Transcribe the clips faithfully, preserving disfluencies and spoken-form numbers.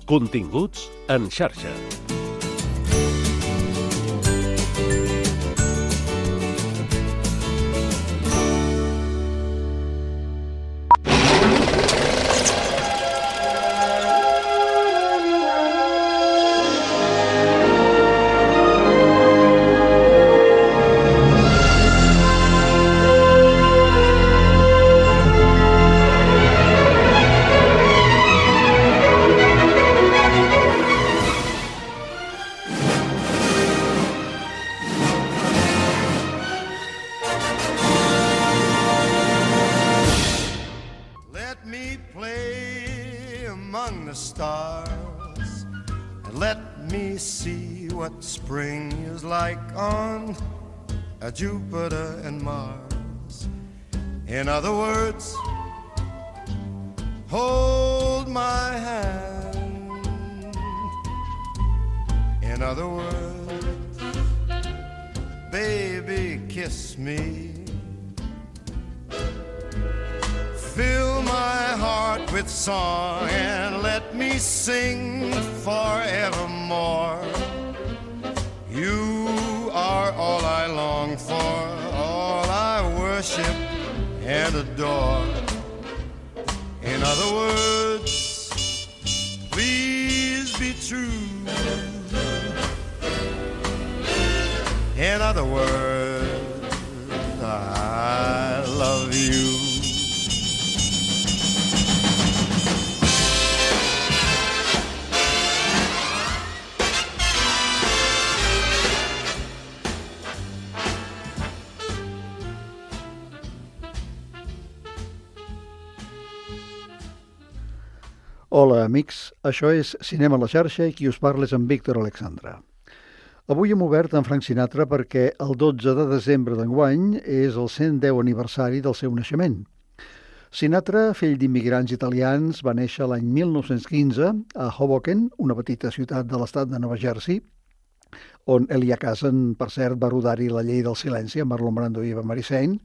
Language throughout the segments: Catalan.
Continguts en xarxa. Jupiter and Mars. In other words, hold my hand. In other words, baby, kiss me. Fill my heart with song and let me sing forevermore. You are all I long for, all I worship and adore. In other words, please be true. In other words, I love you. Hola, amics. Això és Cinema a la xarxa i qui us parla és en Víctor Alexandra. Avui hem obert en Frank Sinatra perquè el dotze de desembre d'enguany és el cent deu aniversari del seu naixement. Sinatra, fill d'immigrants italians, va néixer l'any mil nou-cents quinze a Hoboken, una petita ciutat de l'estat de Nova Jersey, on Elia Kazan, per cert, va rodar-hi La llei del silenci amb Marlon Brando i Eva Marie-Saint.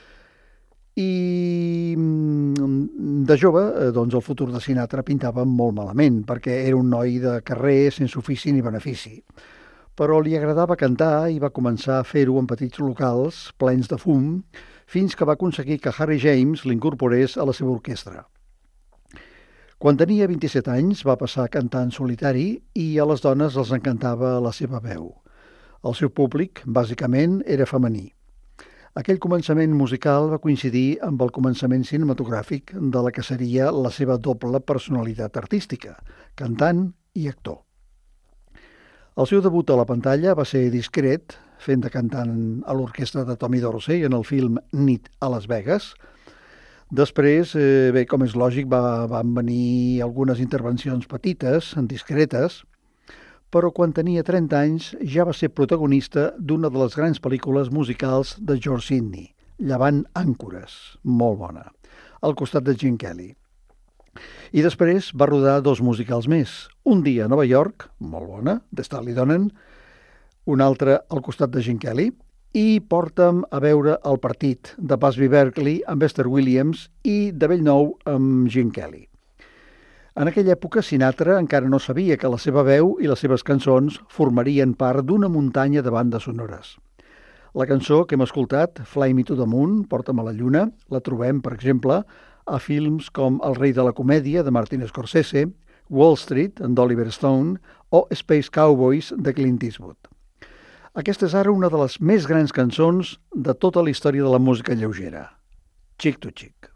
I de jove, doncs el futur de Sinatra pintava molt malament, perquè era un noi de carrer sense ofici ni benefici. Però li agradava cantar i va començar a fer-ho en petits locals plens de fum, fins que va aconseguir que Harry James l'incorporés a la seva orquestra. Quan tenia vint-i-set anys va passar a cantar en solitari i a les dones els encantava la seva veu. El seu públic, bàsicament, era femení. Aquell començament musical va coincidir amb el començament cinematogràfic de la que seria la seva doble personalitat artística, cantant i actor. El seu debut a la pantalla va ser discret, fent de cantant a l'orquestra de Tommy Dorsey en el film Nit a Las Vegas. Després, eh, bé, com és lògic, va, van venir algunes intervencions petites, discretes, però quan tenia trenta anys ja va ser protagonista d'una de les grans pel·lícules musicals de George Sidney, Llevant àncores, molt bona, al costat de Gene Kelly. I després va rodar dos musicals més, Un dia a Nova York, molt bona, de Stanley Donen, un altre al costat de Gene Kelly, i Porta'm a veure el partit, de Busby Berkeley amb Esther Williams i de Bellnou amb Gene Kelly. En aquella època, Sinatra encara no sabia que la seva veu i les seves cançons formarien part d'una muntanya de bandes sonores. La cançó que hem escoltat, Fly Me to the Moon, Porta'm a la Lluna, la trobem, per exemple, a films com El rei de la comèdia, de Martin Scorsese, Wall Street, d'Oliver Stone, o Space Cowboys, de Clint Eastwood. Aquesta és ara una de les més grans cançons de tota la història de la música lleugera. Chick to Chick.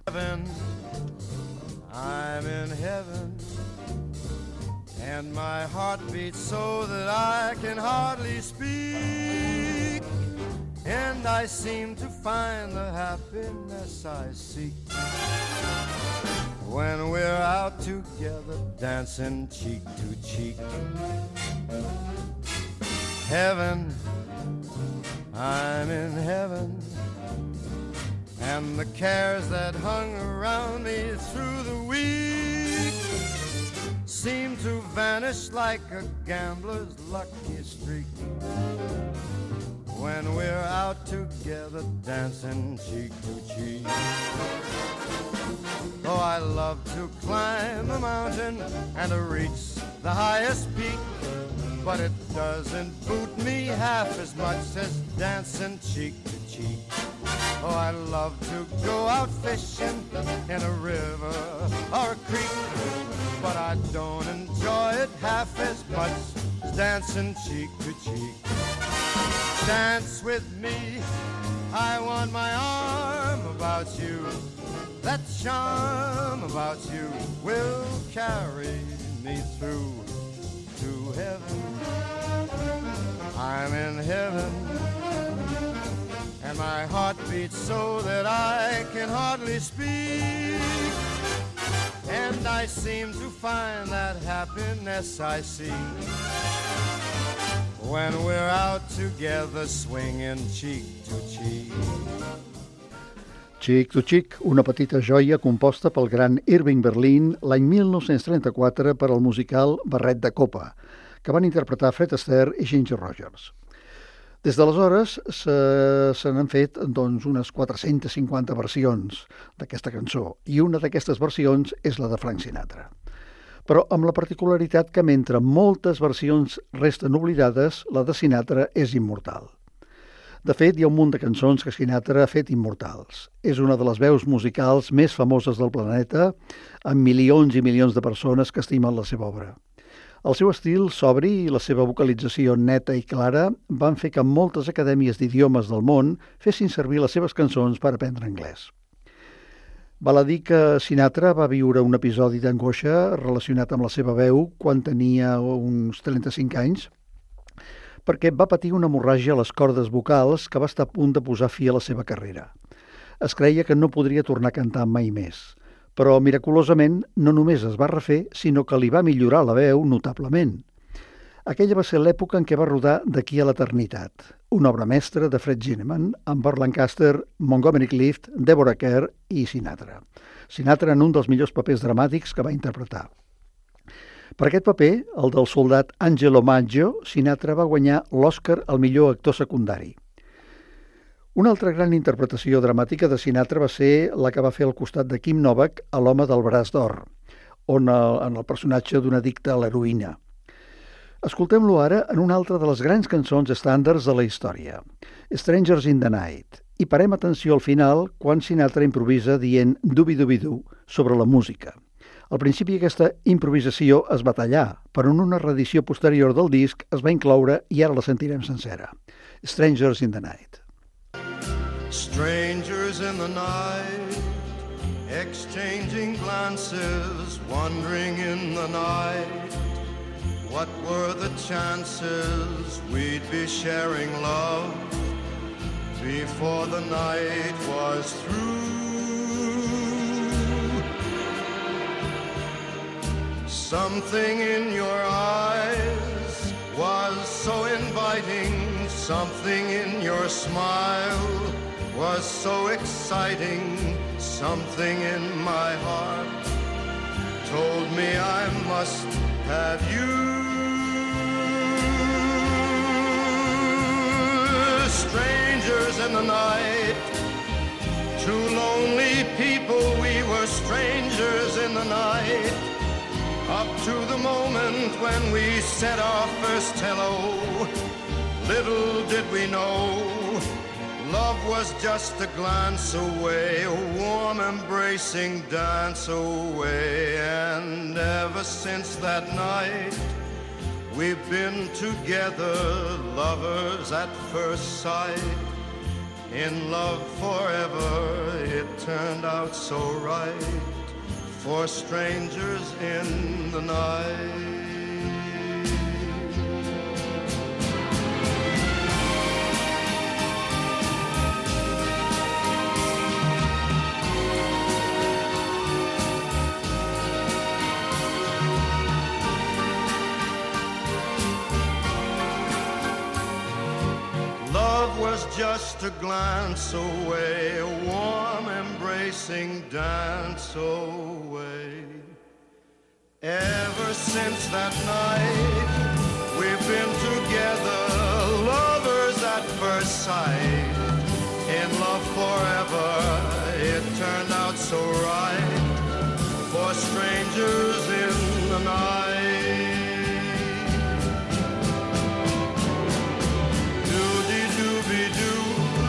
I'm in heaven, and my heart beats so that I can hardly speak, and I seem to find the happiness I seek when we're out together dancing cheek to cheek. Heaven, I'm in heaven, and the cares that hung around me through the week seem to vanish like a gambler's lucky streak when we're out together dancing cheek to cheek. Oh, I love to climb a mountain and to reach the highest peak, but it doesn't boot me half as much as dancing cheek to cheek. Oh, I love to go out fishing in a river or a creek, but I don't enjoy it half as much as dancing cheek to cheek. Dance with me, I want my arm about you. That charm about you will carry me through to heaven. I'm in heaven, and my heart beats so that I can hardly speak. And I seem to find that happiness I seek when we're out together swinging cheek to cheek. Cheek to Cheek, una petita joia composta pel gran Irving Berlin l'any mil nou-cents trenta-quatre per al musical Barret de Copa, que van interpretar Fred Astaire i Ginger Rogers. Des d'aleshores se, se n'han fet doncs, unes quatre-centes cinquanta versions d'aquesta cançó, i una d'aquestes versions és la de Frank Sinatra. Però amb la particularitat que mentre moltes versions resten oblidades, la de Sinatra és immortal. De fet, hi ha un munt de cançons que Sinatra ha fet immortals. És una de les veus musicals més famoses del planeta, amb milions i milions de persones que estimen la seva obra. El seu estil sobri i la seva vocalització neta i clara van fer que moltes acadèmies d'idiomes del món fessin servir les seves cançons per aprendre anglès. Val a dir que Sinatra va viure un episodi d'angoixa relacionat amb la seva veu quan tenia uns trenta-cinc anys, perquè va patir una hemorràgia a les cordes vocals que va estar a punt de posar fi a la seva carrera. Es creia que no podria tornar a cantar mai més, però miraculosament no només es va refer, sinó que li va millorar la veu notablement. Aquella va ser l'època en què va rodar D'aquí a l'eternitat, una obra mestra de Fred Zinnemann amb Burt Lancaster, Montgomery Clift, Deborah Kerr i Sinatra. Sinatra en un dels millors papers dramàtics que va interpretar. Per aquest paper, el del soldat Angelo Maggio, Sinatra va guanyar l'Oscar al millor actor secundari. Una altra gran interpretació dramàtica de Sinatra va ser la que va fer al costat de Kim Novak a L'home del braç d'or, on el, en el personatge d'un addicte a l'heroïna. Escoltem-lo ara en una altra de les grans cançons estàndards de la història, Strangers in the Night, i parem atenció al final quan Sinatra improvisa dient dubi-dubi-du sobre la música. Al principi aquesta improvisació es va tallar, però en una reedició posterior del disc es va incloure i ara la sentirem sencera. Strangers in the Night. Strangers in the night, exchanging glances, wandering in the night. What were the chances we'd be sharing love before the night was through? Something in your eyes was so inviting, something in your smile was so exciting, something in my heart told me I must have you. Strangers in the night, two lonely people, we were strangers in the night. Up to the moment when we said our first hello, little did we know, love was just a glance away, a warm embracing dance away. And ever since that night, we've been together, lovers at first sight. In love forever, it turned out so right, for strangers in the night. Love was just a glance away, a warm embracing dance away. Ever since that night, we've been together, lovers at first sight. In love forever, it turned out so right for strangers in the night. Do-dee-doo-be-doo,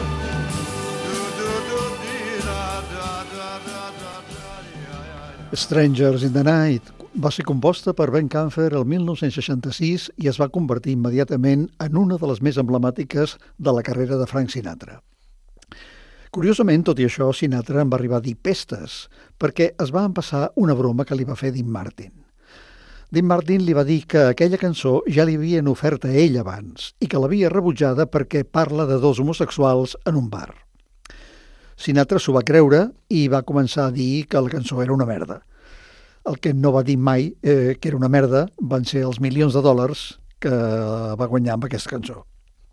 do-do-do-dee-da-da-da-da-da-da-da. Strangers in the Night va ser composta per Ben Camfer el mil nou-cents seixanta-sis i es va convertir immediatament en una de les més emblemàtiques de la carrera de Frank Sinatra. Curiosament, tot i això, Sinatra en va arribar a dir pestes, perquè es va empassar una broma que li va fer Dean Martin. Dean Martin li va dir que aquella cançó ja li havien ofert a ell abans i que l'havia rebutjada perquè parla de dos homosexuals en un bar. Sinatra s'ho va creure i va començar a dir que la cançó era una merda. El que no va dir mai eh, que era una merda van ser els milions de dòlars que va guanyar amb aquesta cançó.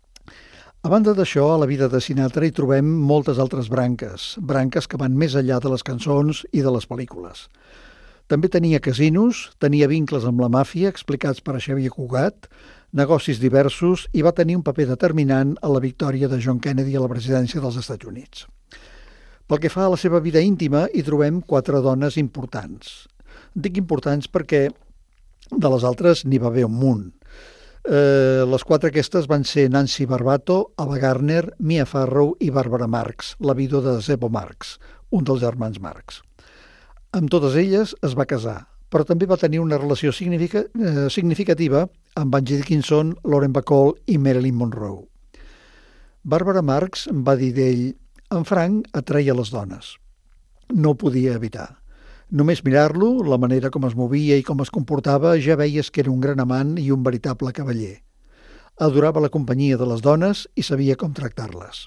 A banda d'això, a la vida de Sinatra hi trobem moltes altres branques, branques que van més enllà de les cançons i de les pel·lícules. També tenia casinos, tenia vincles amb la màfia explicats per Xavier Cugat, negocis diversos i va tenir un paper determinant a la victòria de John Kennedy a la presidència dels Estats Units. Pel que fa a la seva vida íntima, hi trobem quatre dones importants. Dic importants perquè de les altres n'hi va haver un munt. Eh, les quatre aquestes van ser Nancy Barbato, Ava Gardner, Mia Farrow i Barbara Marx, la vídua de Zebo Marx, un dels germans Marx. Amb totes elles es va casar, però també va tenir una relació significa, eh, significativa amb Angie Dickinson, Lauren Bacall i Marilyn Monroe. Barbara Marx va dir d'ell: en Frank atreia les dones. No ho podia evitar. Només mirar-lo, la manera com es movia i com es comportava, ja veies que era un gran amant i un veritable cavaller. Adorava la companyia de les dones i sabia com tractar-les.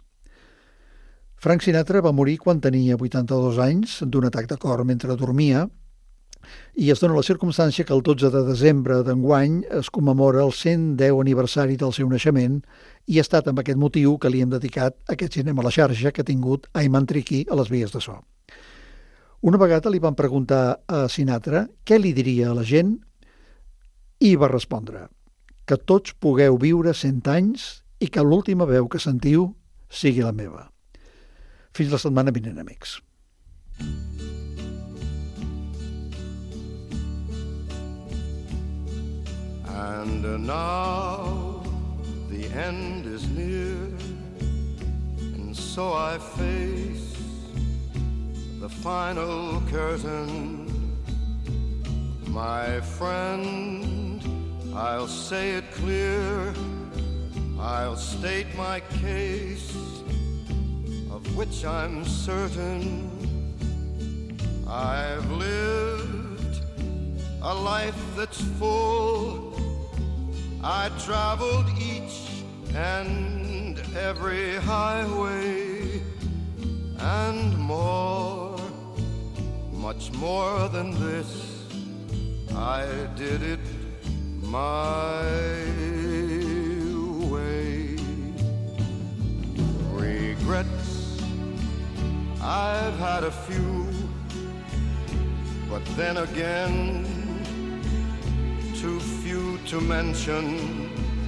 Frank Sinatra va morir quan tenia vuitanta-dos anys d'un atac de cor mentre dormia i es dona la circumstància que el dotze de desembre d'enguany es commemora el cent deu aniversari del seu naixement i ha estat amb aquest motiu que li hem dedicat aquest cinema a la xarxa que ha tingut Ayman Triqui a les vies de so. Una vegada li van preguntar a Sinatra què li diria a la gent i va respondre que tots pugueu viure cent anys i que l'última veu que sentiu sigui la meva. Fins la setmana vinent, amics. And now the end is near, and so I face the final curtain. My friend, I'll say it clear, I'll state my case, of which I'm certain. I've lived a life that's full, I traveled each and every highway, and more, much more than this, I did it my way. Regrets, I've had a few, but then again, too few to mention.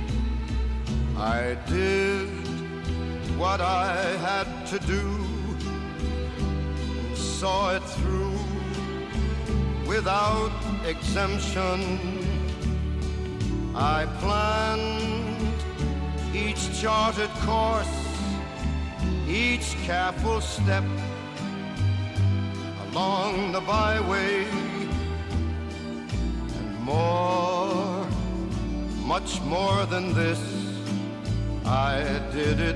I did what I had to do, saw it through without exemption. I planned each charted course, each careful step along the byway, and more, much more than this, I did it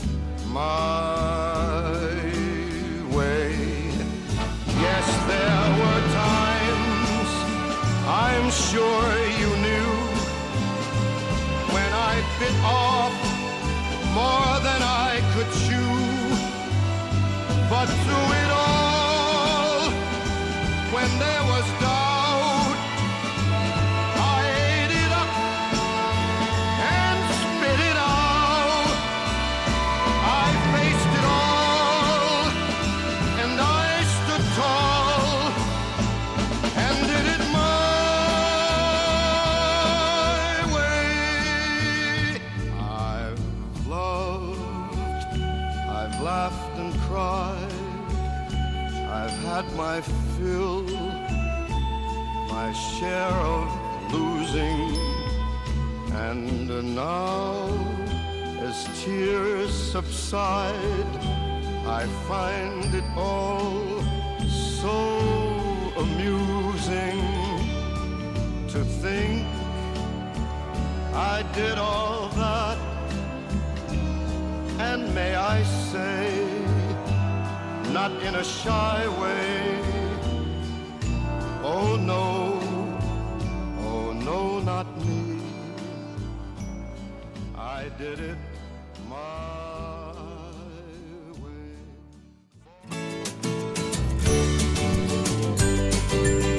my way. Yes, there were times, I'm sure you knew, when I bit off more than I could chew. But through it all, when there was doubt, I ate it up and spit it out. I faced it all, and I stood tall and did it my way. I've loved my share of losing. And now, as tears subside, I find it all so amusing to think I did all that. And may I say, not in a shy way, oh no, oh no, not me. I did it my way.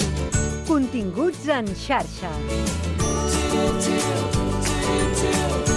Continguts en xarxa.